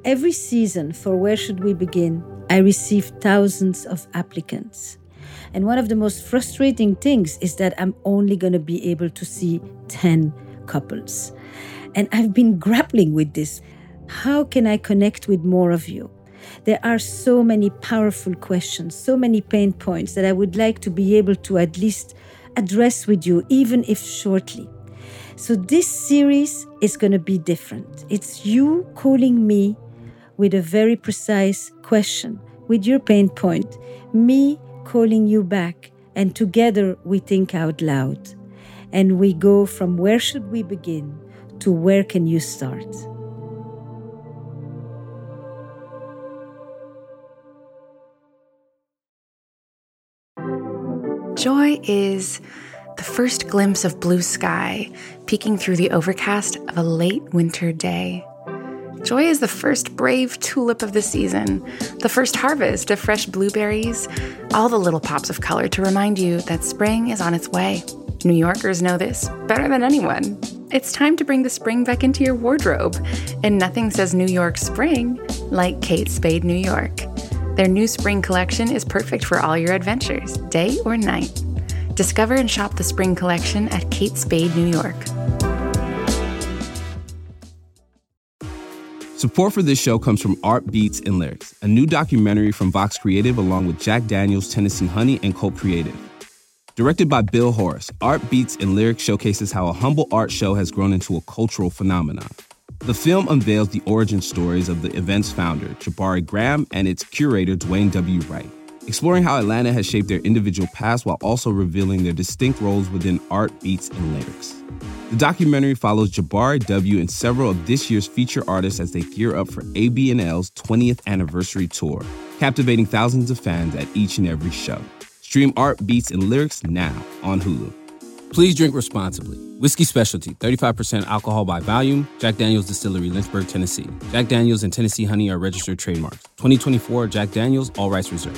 Every season for Where Should We Begin, I receive thousands of applicants. And one of the most frustrating things is that I'm only going to be able to see 10 couples. And I've been grappling with this. How can I connect with more of you? There are so many powerful questions, so many pain points that I would like to be able to at least address with you, even if shortly. So this series is going to be different. It's you calling me with a very precise question, with your pain point, me calling you back, and together we think out loud. And we go from where should we begin to where can you start? Joy is the first glimpse of blue sky peeking through the overcast of a late winter day. Joy is the first brave tulip of the season, the first harvest of fresh blueberries, all the little pops of color to remind you that spring is on its way. New Yorkers know this better than anyone. It's time to bring the spring back into your wardrobe, and nothing says New York spring like Kate Spade New York. Their new spring collection is perfect for all your adventures, day or night. Discover and shop the spring collection at Kate Spade New York. Support for this show comes from Art Beats and Lyrics, a new documentary from Vox Creative along with Jack Daniels, Tennessee Honey, and Cult Creative. Directed by Bill Horace, Art Beats and Lyrics showcases how a humble art show has grown into a cultural phenomenon. The film unveils the origin stories of the event's founder, Jabari Graham, and its curator, Dwayne W. Wright, exploring how Atlanta has shaped their individual past while also revealing their distinct roles within art, beats, and lyrics. The documentary follows Jabari W. and several of this year's feature artists as they gear up for AB&L's 20th anniversary tour, captivating thousands of fans at each and every show. Stream Art, Beats, and Lyrics now on Hulu. Please drink responsibly. Whiskey Specialty, 35% alcohol by volume. Jack Daniel's Distillery, Lynchburg, Tennessee. Jack Daniel's and Tennessee Honey are registered trademarks. 2024 Jack Daniel's, all rights reserved.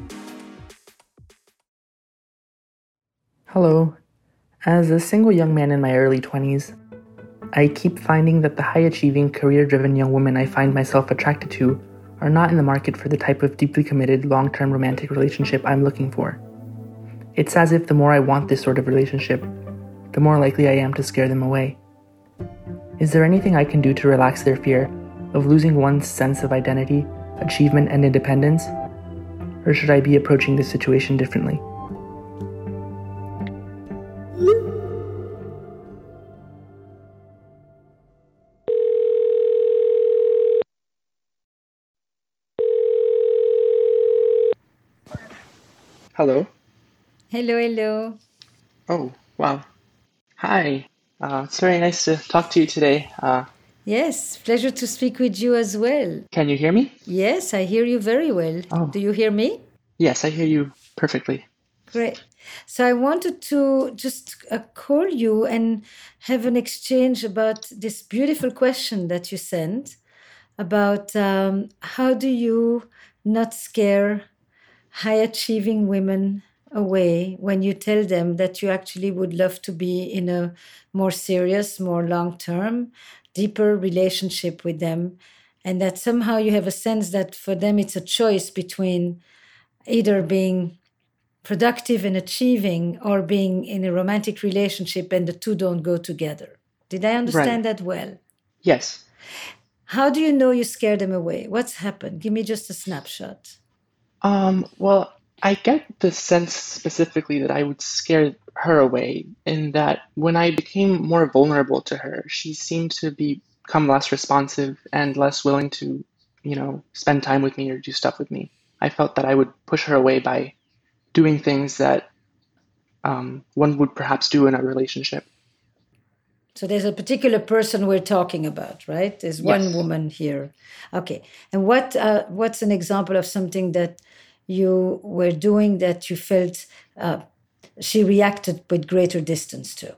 Hello. As a single young man in my early 20s, I keep finding that the high-achieving, career-driven young women I find myself attracted to are not in the market for the type of deeply committed, long-term romantic relationship I'm looking for. It's as if the more I want this sort of relationship, the more likely I am to scare them away. Is there anything I can do to relax their fear of losing one's sense of identity, achievement, and independence? Or should I be approaching this situation differently? Hello. Hello. Oh, wow. Hi. It's very nice to talk to you today. Yes, pleasure to speak with you as well. Can you hear me? Yes, I hear you very well. Oh. Do you hear me? Yes, I hear you perfectly. Great. So I wanted to just call you and have an exchange about this beautiful question that you sent about how do you not scare high-achieving women away when you tell them that you actually would love to be in a more serious, more long-term, deeper relationship with them, and that somehow you have a sense that for them it's a choice between either being productive and achieving or being in a romantic relationship, and the two don't go together. Did I understand that well? Yes. How do you know you scare them away? What's happened? Give me just a snapshot. Well, I get the sense specifically that I would scare her away in that when I became more vulnerable to her, she seemed to become less responsive and less willing to, spend time with me or do stuff with me. I felt that I would push her away by doing things that one would perhaps do in a relationship. So there's a particular person we're talking about, right? There's one Yes. woman here. Okay. And what's an example of something that you were doing that you felt she reacted with greater distance to?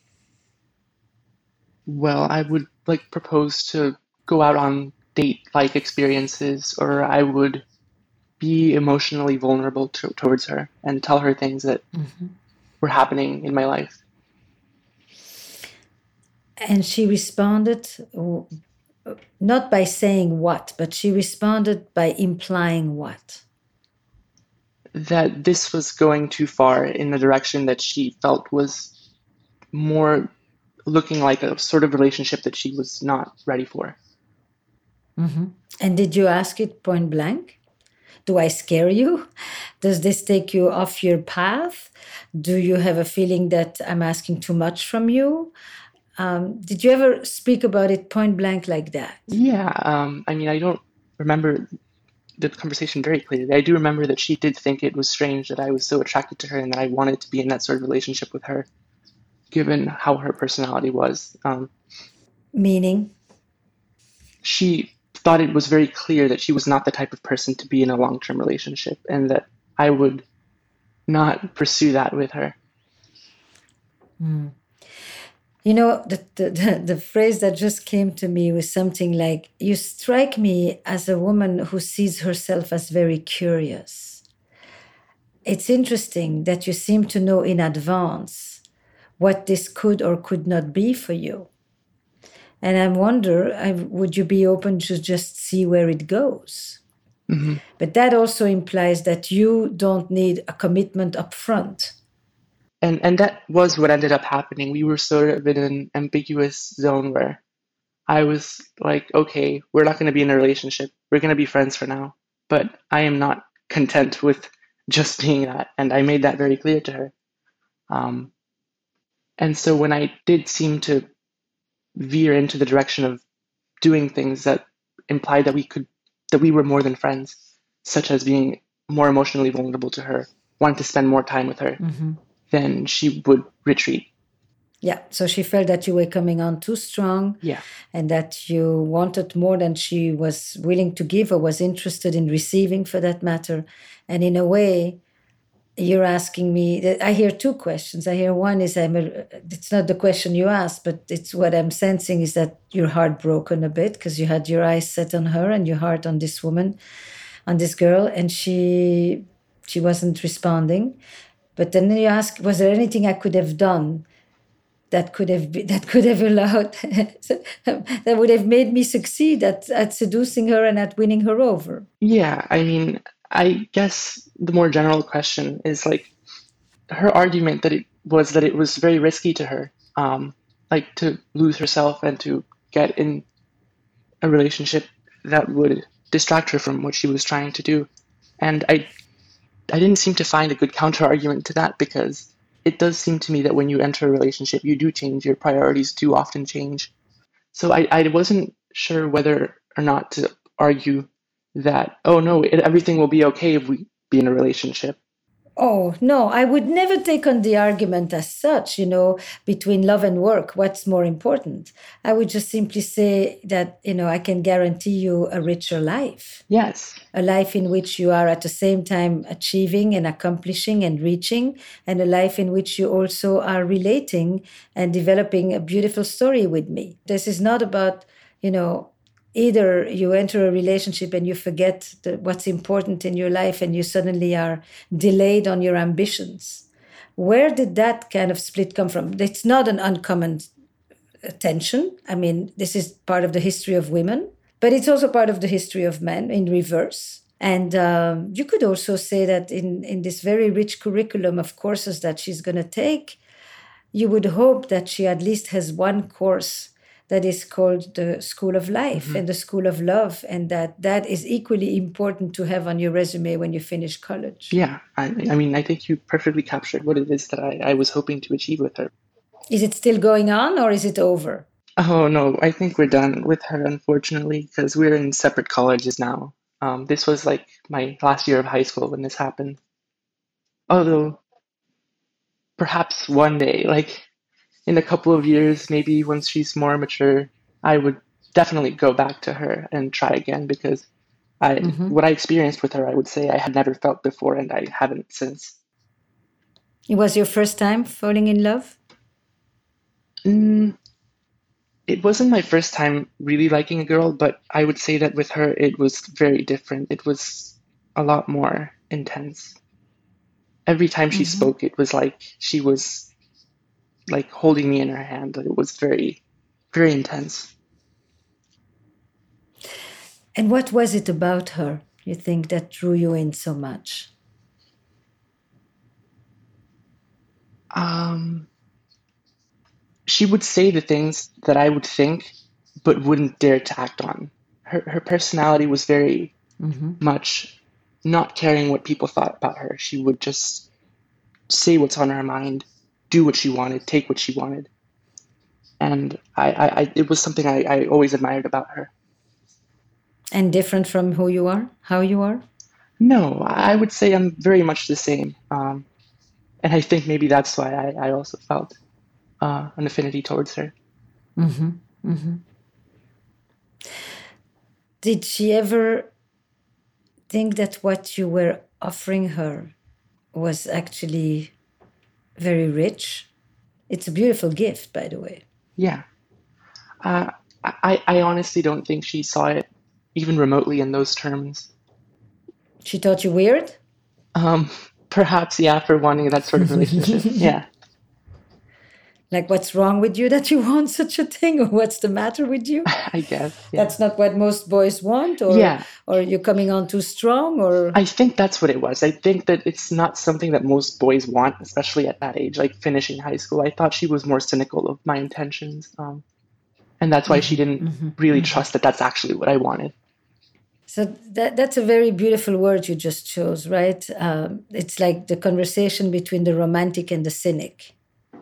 Well, I would propose to go out on date-like experiences, or I would be emotionally vulnerable towards her and tell her things that were happening in my life. And she responded Not by saying what, but she responded by implying what? That this was going too far in the direction that she felt was more looking like a sort of relationship that she was not ready for. Mm-hmm. And did you ask it point blank? Do I scare you? Does this take you off your path? Do you have a feeling that I'm asking too much from you? Did you ever speak about it point blank like that? Yeah, I mean, I don't remember the conversation very clearly. I do remember that she did think it was strange that I was so attracted to her and that I wanted to be in that sort of relationship with her, given how her personality was. Meaning? She thought it was very clear that she was not the type of person to be in a long-term relationship and that I would not pursue that with her. You know, the phrase that just came to me was something like, you strike me as a woman who sees herself as very curious. It's interesting that you seem to know in advance what this could or could not be for you. And I wonder, would you be open to just see where it goes? Mm-hmm. But that also implies that you don't need a commitment up front. And that was what ended up happening. We were sort of in an ambiguous zone where I was like, okay, we're not going to be in a relationship. We're going to be friends for now. But I am not content with just being that. And I made that very clear to her. And so when I did seem to veer into the direction of doing things that implied that we were more than friends, such as being more emotionally vulnerable to her, wanting to spend more time with her, then she would retreat. Yeah, so she felt that you were coming on too strong, Yeah. and that you wanted more than she was willing to give or was interested in receiving, for that matter. And in a way, you're asking me, I hear two questions. I hear one is, it's not the question you asked, but it's what I'm sensing is that you're heartbroken a bit because you had your eyes set on her and your heart on this woman, on this girl, and she wasn't responding. But then you ask, was there anything I could have done that could have allowed that would have made me succeed at seducing her and at winning her over? Yeah, I mean, I guess the more general question is like her argument that it was very risky to her, like to lose herself and to get in a relationship that would distract her from what she was trying to do. And I didn't seem to find a good counter argument to that because it does seem to me that when you enter a relationship, you do change, your priorities do often change. So I wasn't sure whether or not to argue that, oh no, everything will be okay if we be in a relationship. Oh, no, I would never take on the argument as such, between love and work, what's more important. I would just simply say that, I can guarantee you a richer life. Yes. A life in which you are at the same time achieving and accomplishing and reaching, and a life in which you also are relating and developing a beautiful story with me. This is not about, either you enter a relationship and you forget what's important in your life and you suddenly are delayed on your ambitions. Where did that kind of split come from? It's not an uncommon tension. I mean, this is part of the history of women, but it's also part of the history of men in reverse. And you could also say that in this very rich curriculum of courses that she's going to take, you would hope that she at least has one course that is called the School of Life and the School of Love, and that is equally important to have on your resume when you finish college. Yeah, I mean, I think you perfectly captured what it is that I was hoping to achieve with her. Is it still going on or is it over? Oh, no, I think we're done with her, unfortunately, because we're in separate colleges now. This was like my last year of high school when this happened. Although, perhaps one day, like in a couple of years, maybe once she's more mature, I would definitely go back to her and try again because what I experienced with her, I would say I had never felt before and I haven't since. It was your first time falling in love? It wasn't my first time really liking a girl, but I would say that with her, it was very different. It was a lot more intense. Every time she spoke, it was like she was like holding me in her hand. It was very, very intense. And what was it about her, you think, that drew you in so much? She would say the things that I would think, but wouldn't dare to act on. Her personality was very much not caring what people thought about her. She would just say what's on her mind, do what she wanted, take what she wanted. And it was something I always admired about her. And different from who you are, how you are? No, I would say I'm very much the same. And I think maybe that's why I also felt an affinity towards her. Did she ever think that what you were offering her was actually very rich? It's a beautiful gift, by the way. Yeah. I honestly don't think she saw it even remotely in those terms. She thought you weird? Perhaps, yeah, for wanting that sort of relationship. Yeah. Like, what's wrong with you that you want such a thing? Or what's the matter with you? I guess. Yeah. That's not what most boys want? Or, yeah. Or you're coming on too strong? Or I think that's what it was. I think that it's not something that most boys want, especially at that age, like finishing high school. I thought she was more cynical of my intentions. And that's why she didn't really trust that that's actually what I wanted. So that's a very beautiful word you just chose, right? It's like the conversation between the romantic and the cynic.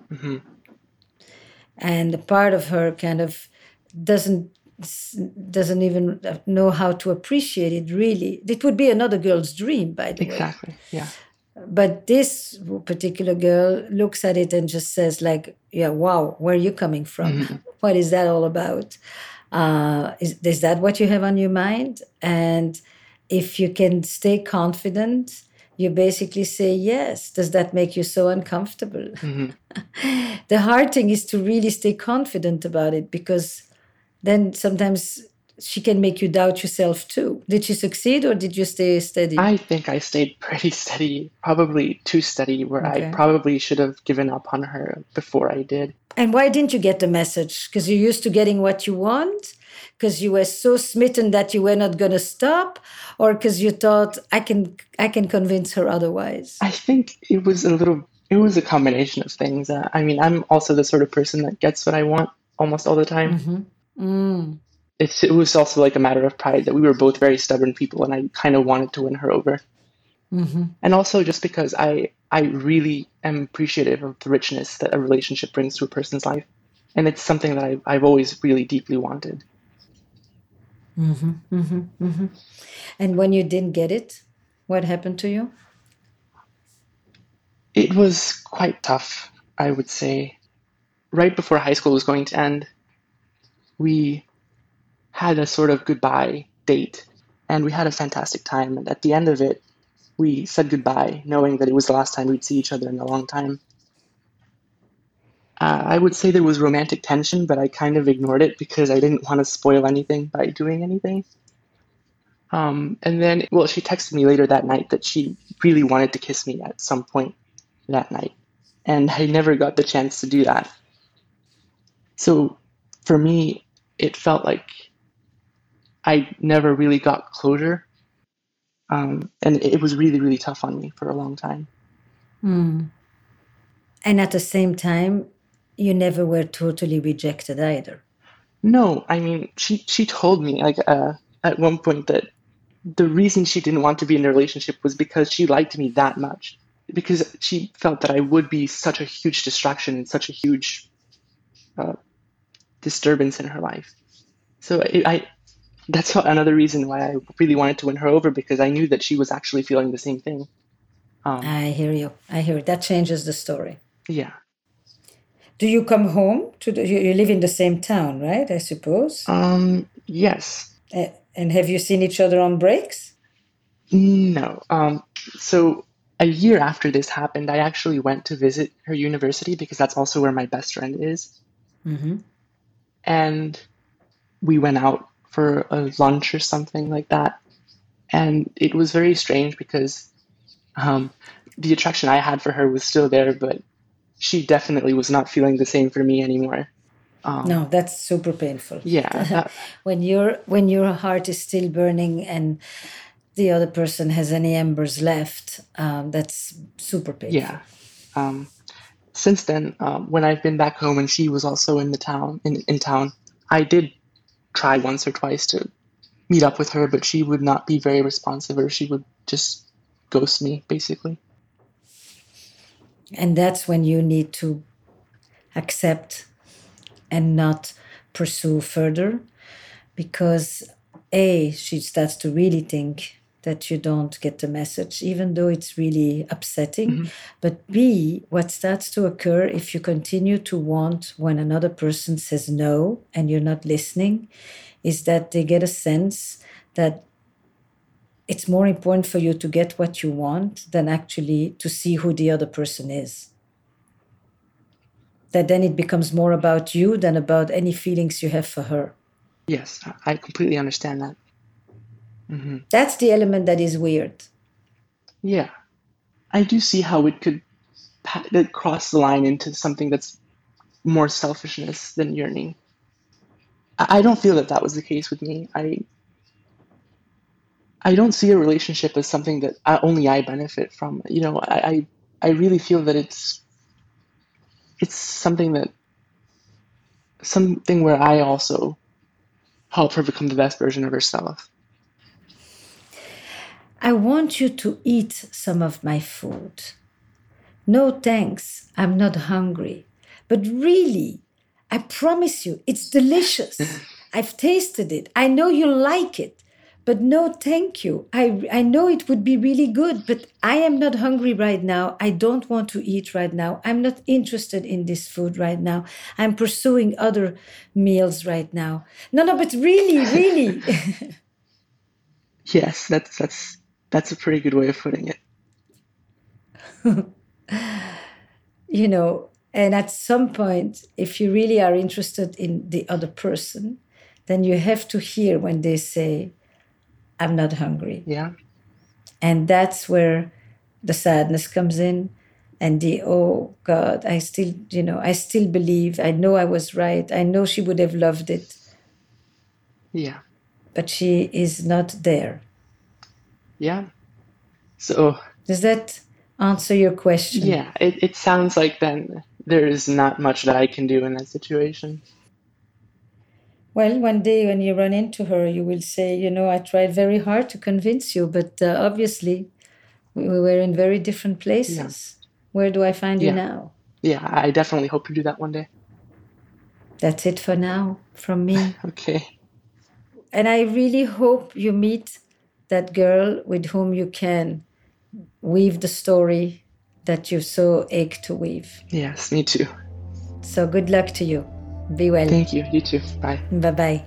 And a part of her kind of doesn't even know how to appreciate it, really. It would be another girl's dream, by the way. Exactly, yeah. But this particular girl looks at it and just says, like, yeah, wow, where are you coming from? What is that all about? Is that what you have on your mind? And if you can stay confident, you basically say yes. Does that make you so uncomfortable? The hard thing is to really stay confident about it, because then sometimes she can make you doubt yourself too. Did she succeed, or did you stay steady? I think I stayed pretty steady, probably too steady, where I probably should have given up on her before I did. And why didn't you get the message? Because you're used to getting what you want? Because you were so smitten that you were not going to stop? Or because you thought, I can convince her otherwise? I think it was a combination of things. I mean, I'm also the sort of person that gets what I want almost all the time. It was also like a matter of pride that we were both very stubborn people, and I kind of wanted to win her over. And also just because I really am appreciative of the richness that a relationship brings to a person's life. And it's something that I've always really deeply wanted. And when you didn't get it, what happened to you? It was quite tough, I would say. Right before high school was going to end, we had a sort of goodbye date, and we had a fantastic time. And at the end of it, we said goodbye, knowing that it was the last time we'd see each other in a long time. I would say there was romantic tension, but I kind of ignored it because I didn't want to spoil anything by doing anything. And then, she texted me later that night that she really wanted to kiss me at some point that night. And I never got the chance to do that. So for me, it felt like I never really got closure. And it was really, really tough on me for a long time. And at the same time, you never were totally rejected either. No, I mean, she told me at one point that the reason she didn't want to be in a relationship was because she liked me that much. Because she felt that I would be such a huge distraction and such a huge disturbance in her life. So that's another reason why I really wanted to win her over, because I knew that she was actually feeling the same thing. I hear you. That changes the story. Yeah. Do you come home you live in the same town, right? I suppose. Yes. And have you seen each other on breaks? No. So a year after this happened, I actually went to visit her university, because that's also where my best friend is. And we went out for a lunch or something like that. And it was very strange because the attraction I had for her was still there, but she definitely was not feeling the same for me anymore. No, that's super painful. Yeah. When your heart is still burning and the other person has any embers left, that's super painful. Yeah. Since then, when I've been back home and she was also in town, I did try once or twice to meet up with her, but she would not be very responsive, or she would just ghost me, basically. And that's when you need to accept and not pursue further, because she starts to really think that you don't get the message, even though it's really upsetting. Mm-hmm. But B, what starts to occur if you continue to want when another person says no and you're not listening, is that they get a sense that it's more important for you to get what you want than actually to see who the other person is. That then it becomes more about you than about any feelings you have for her. Yes, I completely understand that. Mm-hmm. That's the element that is weird. Yeah. I do see how it could cross the line into something that's more selfishness than yearning. I don't feel that was the case with me. I don't see a relationship as something that only I benefit from. I really feel that it's something where I also help her become the best version of herself. I want you to eat some of my food. No thanks, I'm not hungry. But really, I promise you, it's delicious. I've tasted it. I know you like it. But no, thank you. I know it would be really good, but I am not hungry right now. I don't want to eat right now. I'm not interested in this food right now. I'm pursuing other meals right now. No, but really. Yes, that's a pretty good way of putting it. And at some point, if you really are interested in the other person, then you have to hear when they say, I'm not hungry. Yeah. And that's where the sadness comes in, and oh God, I still believe, I know I was right. I know she would have loved it. Yeah. But she is not there. Yeah. So. Does that answer your question? Yeah, it sounds like then there is not much that I can do in that situation. Well, one day when you run into her, you will say, I tried very hard to convince you, but obviously we were in very different places. Yeah. Where do I find you now? Yeah, I definitely hope to do that one day. That's it for now from me. Okay. And I really hope you meet that girl with whom you can weave the story that you so ache to weave. Yes, me too. So good luck to you. Be well. Thank you. You too. Bye. Bye-bye.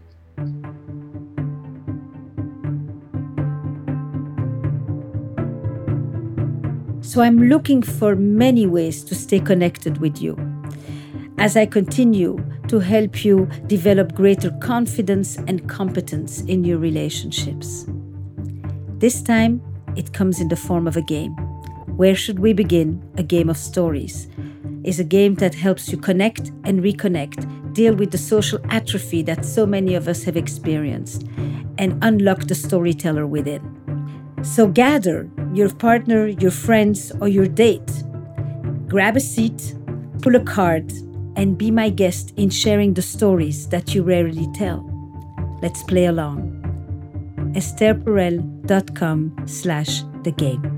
So I'm looking for many ways to stay connected with you as I continue to help you develop greater confidence and competence in your relationships. This time, it comes in the form of a game. Where Should We Begin? A Game of Stories is a game that helps you connect and reconnect, deal with the social atrophy that so many of us have experienced, and unlock the storyteller within. So gather your partner, your friends, or your date. Grab a seat, pull a card, and be my guest in sharing the stories that you rarely tell. Let's play along. estherperel.com/thegame.